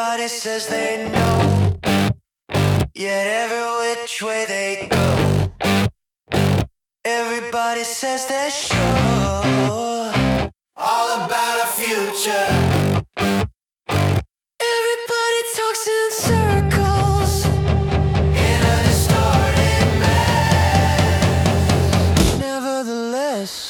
Everybody says they know, yet every which way they go. Everybody says they're sure, all about our future. Everybody talks in circles, in a distorted mess. Nevertheless,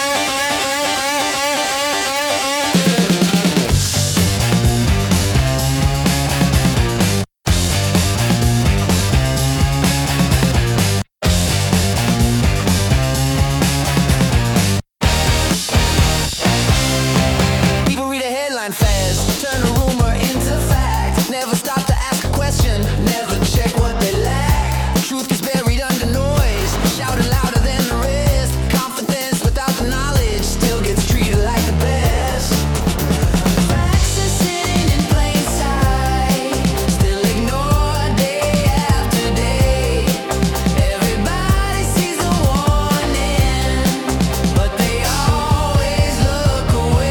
fast, turn a rumor into fact. Never stop to ask a question, never check what they lack. The truth is buried under noise, shouting louder than the rest. Confidence without the knowledge still gets treated like the best. Facts are sitting in plain sight, still ignored day after day. Everybody sees the warning, but they always look away.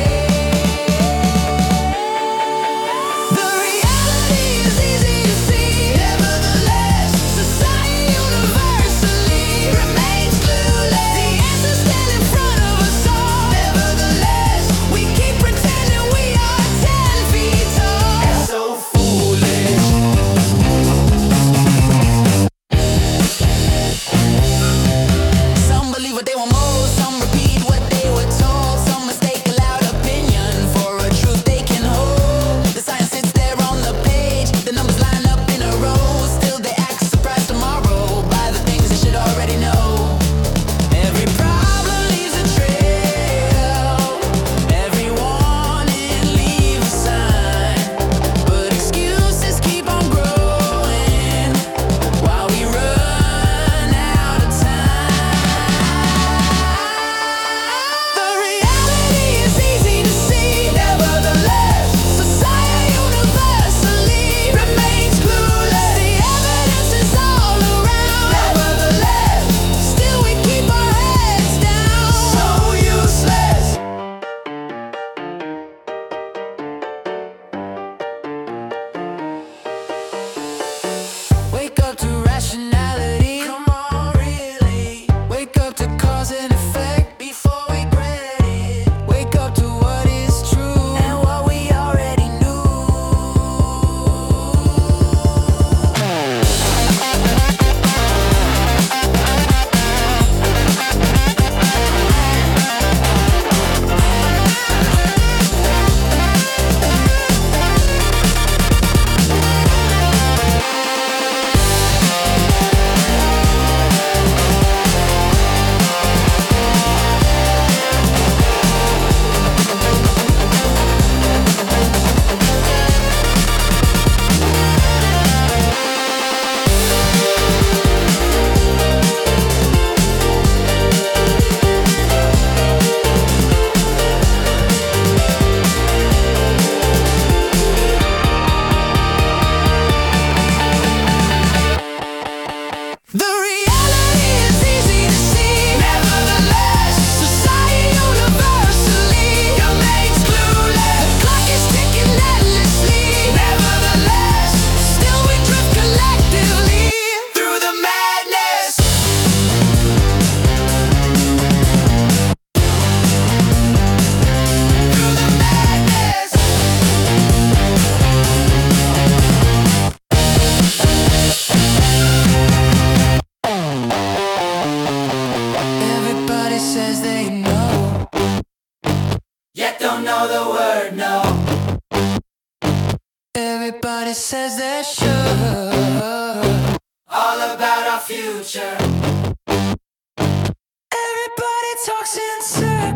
Wake up to rationality. Come on, really. Wake up to cause and effect before we regret it. Wake up to what is true and what we already knew. Says they know, yet don't know the word no. Everybody says they're sure, all about our future. Everybody talks in circles.